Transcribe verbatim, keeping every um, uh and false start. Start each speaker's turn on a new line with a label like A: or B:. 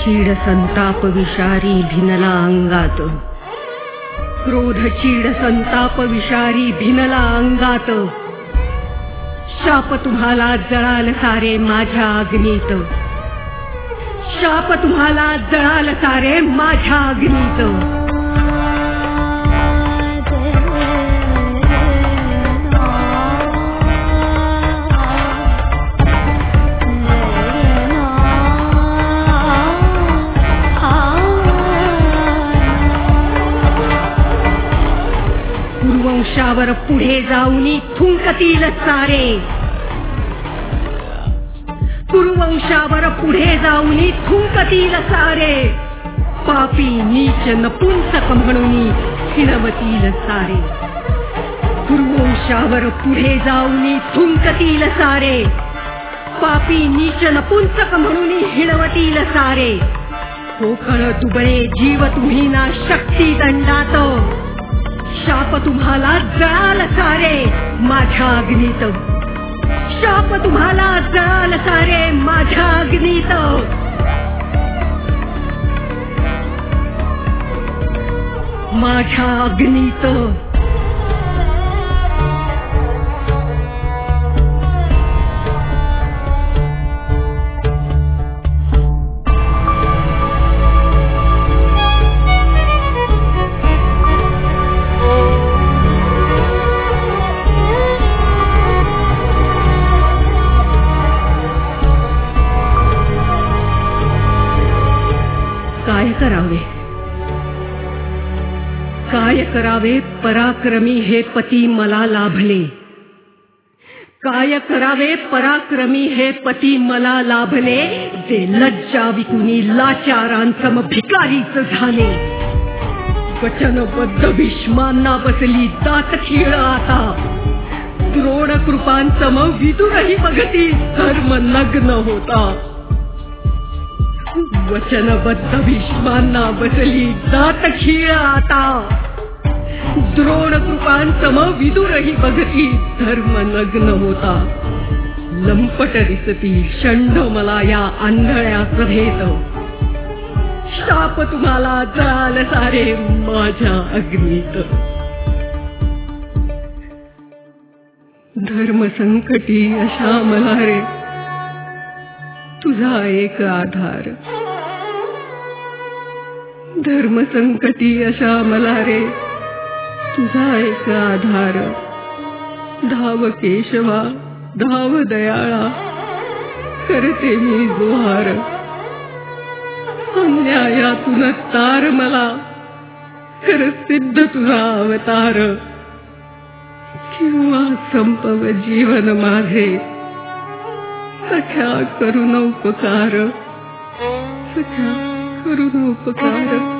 A: चीड संताप विषारी भिनला अंगात, क्रोध चीड संताप विषारी भिनला अंगात, शाप तुम्हाला जळाल सारे माझ्या अग्नीत, शाप तुम्हाला जळाल सारे माझ्या अग्नीत. पुरुवंशावर पुढे जाऊनी थुंकतील सारे, पुरुवंशावर पुढे जाऊनी थुंकतील सारे, पापी नीच नपुंसक म्हणून हिणवतील सारे. पुरुवंशावर पुढे जाऊनी थुंकतील सारे, पापी नीच नपुंसक म्हणून हिणवतील सारे. पोकळ दुबळे जीव तुम्ही ना शक्ती दंडात, शाप तुम्हाला जळाल सारे माझ्या अग्नीत, शाप तुम्हाला जळाल सारे माझ्या अग्नीत. माझ्या अग्नीत. काय करावे, काय करावे पराक्रमी हे पती मला लाभले, काय करावे पराक्रमी हे पती मला लाभले, जे लज्जा विकुनी लाचारांसम भिकारीच झाले. वचनबद्ध भीष्मांना बसली दात खीळ आता, द्रोण कृपांसम विदुरही बघती धर्म नग्न होता. वचनबद्ध भीष्मांना बसली दात खीळ आता, द्रोण कृपांसम विदुरही बघती धर्म नग्न होता. लंपट दिसती षंड मला या आंधळ्या सभेत, शाप तुम्हाला जळाल सारे माझ्या अग्नीत. धर्म संकटी अशा मला रे तुझा एक आधार, धर्म संकटी अशा मला रे तुझा एक आधार. धाव केशवा धाव दयाळा करते मी जोहार, अन्यायातून तार मला कर सिद्ध तुझा अवतार. किंवा संपव जीवन माझे सख्या करुण उपकार, सख्या करुण उपकार.